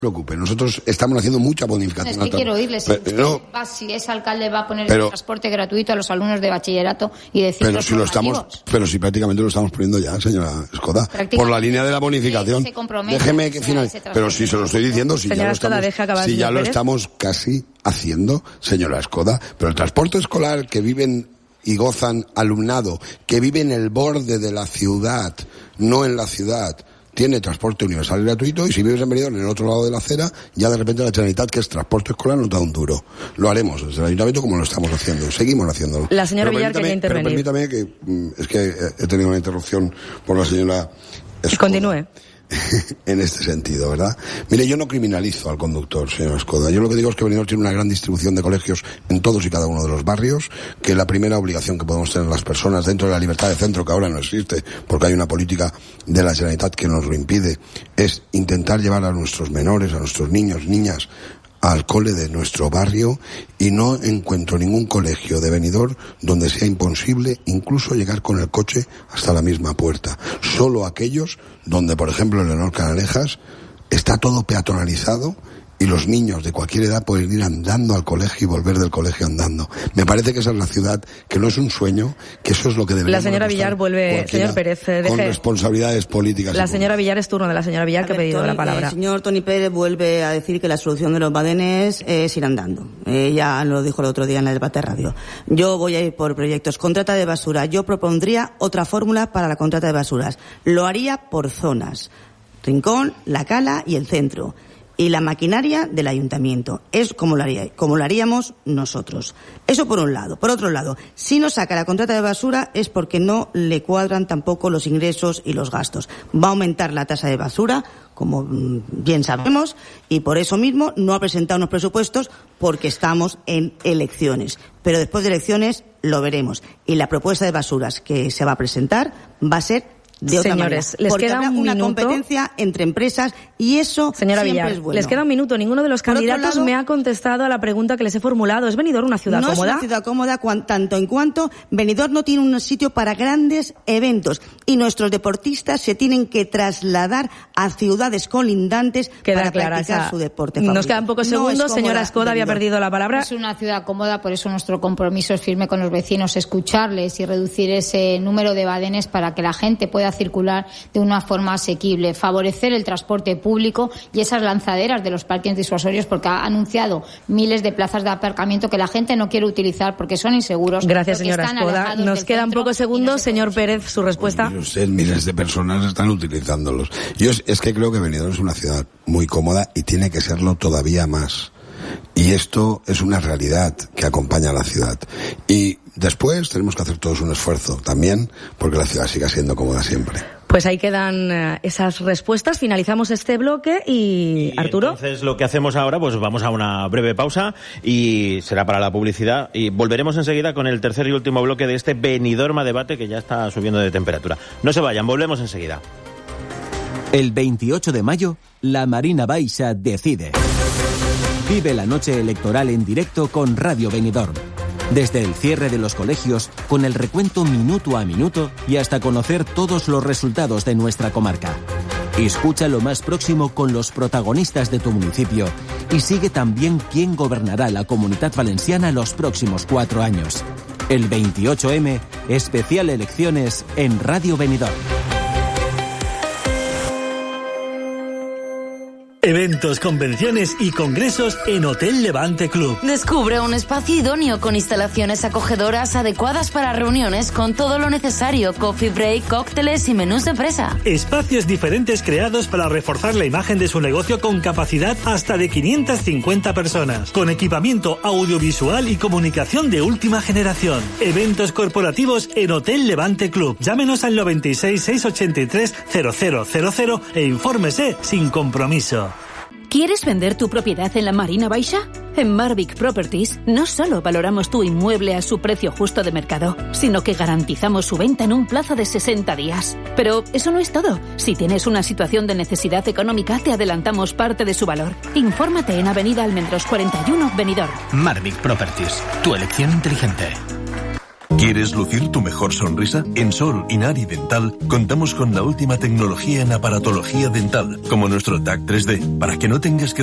preocupe, nosotros estamos haciendo mucha bonificación. Es que quiero oírle, si es alcalde va a poner el transporte gratuito a los alumnos de bachillerato y decir pero si prácticamente lo estamos poniendo ya, señora Escoda, por la línea de la bonificación. Déjeme que finalice. Pero si se lo estoy diciendo, si ya lo estamos casi haciendo, señora Escoda, pero el transporte escolar que viven y gozan alumnado, que vive en el borde de la ciudad, no en la ciudad, tiene transporte universal y gratuito, y si vives en Benidorm, en el otro lado de la acera, ya de repente la Generalitat, que es transporte escolar, nos da un duro. Lo haremos desde el Ayuntamiento como lo estamos haciendo, seguimos haciéndolo. La señora Villar quería intervenir. Pero permítame que, es que he tenido una interrupción por la señora Escoda. Continúe. En este sentido, ¿verdad? Mire, yo no criminalizo al conductor, señor Escoda. Yo lo que digo es que Benidorm tiene una gran distribución de colegios en todos y cada uno de los barrios, que la primera obligación que podemos tener las personas dentro de la libertad de centro, que ahora no existe, porque hay una política de la Generalitat que nos lo impide, es intentar llevar a nuestros menores, a nuestros niños, niñas, al cole de nuestro barrio, y no encuentro ningún colegio de Benidorm donde sea imposible incluso llegar con el coche hasta la misma puerta. Solo aquellos donde, por ejemplo, en Leonor Canalejas está todo peatonalizado y los niños de cualquier edad pueden ir andando al colegio y volver del colegio andando. Me parece que esa es la ciudad, que no es un sueño, que eso es lo que debería. La señora Villar vuelve, señor Pérez, con responsabilidades políticas. La señora Villar, es turno de la señora Villar, que ha pedido la palabra. El señor Toni Pérez vuelve a decir que la solución de los badenes es ir andando. Ya lo dijo el otro día en el debate de radio. Yo voy a ir por proyectos. Contrata de basura. Yo propondría otra fórmula para la contrata de basuras. Lo haría por zonas. Rincón, La Cala y el centro. Y la maquinaria del ayuntamiento. Es como lo haríamos nosotros. Eso por un lado. Por otro lado, si no saca la contrata de basura es porque no le cuadran tampoco los ingresos y los gastos. Va a aumentar la tasa de basura, como bien sabemos, y por eso mismo no ha presentado unos presupuestos, porque estamos en elecciones. Pero después de elecciones lo veremos. Y la propuesta de basuras que se va a presentar va a ser de otra manera, les porque queda habrá una competencia entre empresas y eso señora siempre Villar, es bueno. Les queda un minuto. Ninguno de los candidatos me ha contestado a la pregunta que les he formulado. ¿Es Benidorm una ciudad cómoda? No es una ciudad cómoda tanto en cuanto Benidorm no tiene un sitio para grandes eventos y nuestros deportistas se tienen que trasladar a ciudades colindantes para practicar su deporte favorito. Nos quedan pocos segundos. Señora Escoda había perdido la palabra. Es una ciudad cómoda, por eso nuestro compromiso es firme con los vecinos, escucharles y reducir ese número de badenes para que la gente pueda circular de una forma asequible, favorecer el transporte público y esas lanzaderas de los parques disuasorios, porque ha anunciado miles de plazas de aparcamiento que la gente no quiere utilizar porque son inseguros. Gracias, señora Escoda. Nos quedan pocos segundos. Señor Pérez, su respuesta. Miles de personas están utilizándolos. Yo es que creo que Benidorm es una ciudad muy cómoda y tiene que serlo todavía más. Y esto es una realidad que acompaña a la ciudad. Y después tenemos que hacer todos un esfuerzo también porque la ciudad siga siendo cómoda siempre. Pues ahí quedan esas respuestas. Finalizamos este bloque y Arturo. Entonces lo que hacemos ahora, pues vamos a una breve pausa y será para la publicidad y volveremos enseguida con el tercer y último bloque de este Benidorm a debate que ya está subiendo de temperatura. No se vayan, volvemos enseguida. El 28 de mayo, la Marina Baixa decide. Vive la noche electoral en directo con Radio Benidorm. Desde el cierre de los colegios, con el recuento minuto a minuto y hasta conocer todos los resultados de nuestra comarca. Escucha lo más próximo con los protagonistas de tu municipio y sigue también quién gobernará la Comunitat Valenciana los próximos 4 años. El 28M, especial elecciones en Radio Benidorm. Eventos, convenciones y congresos en Hotel Levante Club. Descubre un espacio idóneo con instalaciones acogedoras adecuadas para reuniones con todo lo necesario, coffee break, cócteles y menús de empresa. Espacios diferentes creados para reforzar la imagen de su negocio con capacidad hasta de 550 personas, con equipamiento audiovisual y comunicación de última generación. Eventos corporativos en Hotel Levante Club. Llámenos al 96 683 0000 e infórmese sin compromiso. ¿Quieres vender tu propiedad en la Marina Baixa? En Marvic Properties no solo valoramos tu inmueble a su precio justo de mercado, sino que garantizamos su venta en un plazo de 60 días. Pero eso no es todo. Si tienes una situación de necesidad económica, te adelantamos parte de su valor. Infórmate en Avenida Almendros 41, Benidorm. Marvic Properties, tu elección inteligente. ¿Quieres lucir tu mejor sonrisa? En Sol Inari Dental contamos con la última tecnología en aparatología dental, como nuestro TAC 3D, para que no tengas que